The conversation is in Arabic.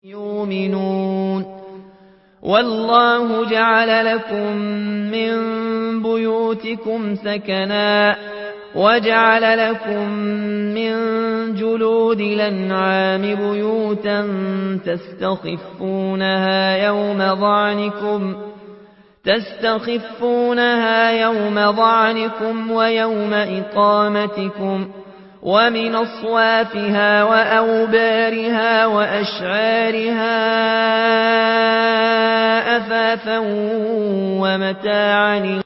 يؤمنون والله جعل لكم من بيوتكم سكنا وجعل لكم من جلود الأنعام بيوتا تستخفونها يوم ظعنكم ويوم إقامتكم ومن أصوافها وأوبارها وأشعارها أثاثا ومتاعا